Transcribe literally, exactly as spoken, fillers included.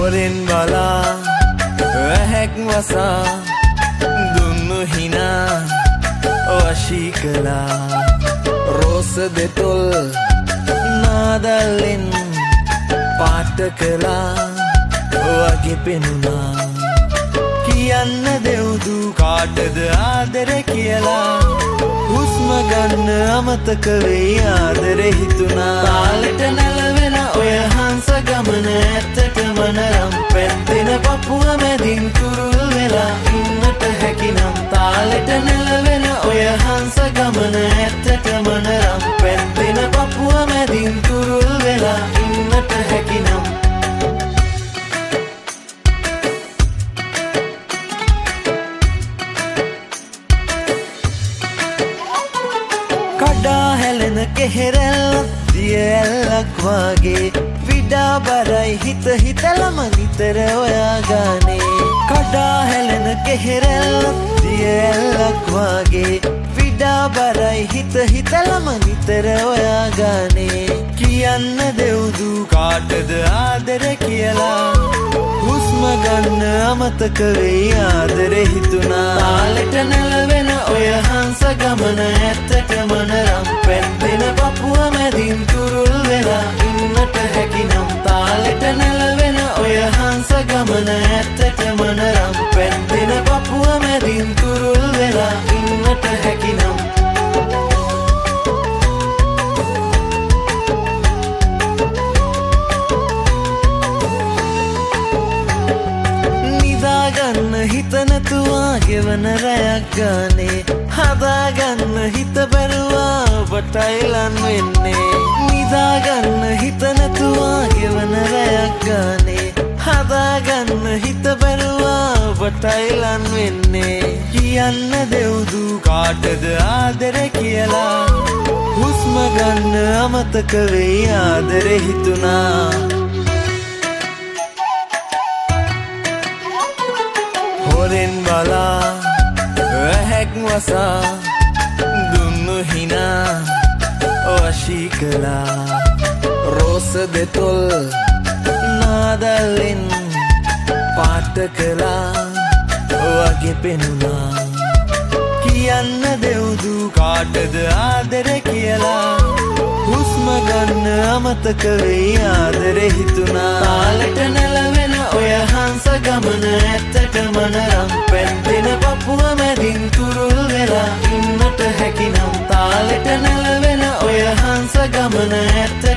හොරෙන් බලා වැහැක් වසා දුන්නු හිනා වශී කළා රෝස දෙතොල් නාදල්ලෙන් පාට කළා වගේ පෙනුණා කියන්න දෙව්දු කාටද ආදර කියලා හුස්ම ගන්න අමතක වෙයි ආදර හිතුණා තාලෙට නැලවෙන ඔය හංස ගමන ඇත්තටම නරම් පැත්තෙන පපුව මැදින් කුරුල් වෙලා ඉන්නට හැකිනම් තාලෙට නැලවෙන ඔය හංස ගමන ඇත්තටම නරම් පැත්තෙන පපුව මැදින් කුරුල් වෙලා ඉන්නට හැකිනම් කඩා හැලෙන කෙහෙරැල්ලක් දිය ඇල්ලක් වගේ විඩා බරයි හිත හිතලම නිතර ඔයා ගානේ කඩා හැලෙන කෙහෙරැල්ලක් දිය ඇල්ලක් වගේ විඩා බරයි හිත හිතලම නිතර ඔයා ගානේ කියන්න දෙව්දු කාටද ආදර කියලා හුස්ම ගන්න අමතක වෙයි ආදර හිතුණා තාලෙට නැලවෙන ඔය හංස ගමන ඇත්තටම නරම් පැත්තෙන පපුව මැදින් කුරුල් වෙලා ඉන්නට හැකිනම් තාලෙට නැලවෙන ඔය හංස ගමන ඇත්තටම නරම් පැත්තෙන පපුව මැදින් කුරුල් වෙලා ඉන්නට හැකිනම් නිදාගන්න හිත නැතුවා ගෙවන රැයක් ගානේ හදාගන්න හිත බැරුවා ඔබටයිලන් වෙන්නේ නිදාගන්න හිත නැතුවා ගෙවන රැයක් ගානේ හදාගන්න හිත බැරුවා ඔබටයිලන් වෙන්නේ කියන්න දෙව්දු කාටද ආදර කියලා හුස්ම ගන්න අමතක වෙයි ආදර හිතුණා හොරෙන් බලා වැහැක් වසා දුන්නු හිනා වශී කළා රෝස දෙතොල් නාදල්ලෙන් පාට කළා වගේ පෙනුණා කියන්න දෙව්දු කාටද ආදර කියලා හුස්ම ගන්න අමතක වෙයි ආදර හිතුණා තාලෙට නැලවෙන ඔය හංස ගමන ඇත්තටම නරම් පැත්තෙන පපුව මැදින් කුරුල් වෙලා ඉන්නට හැකිනම් තාලෙට නැලවෙන ඔය හංස ගමන ඇත්ත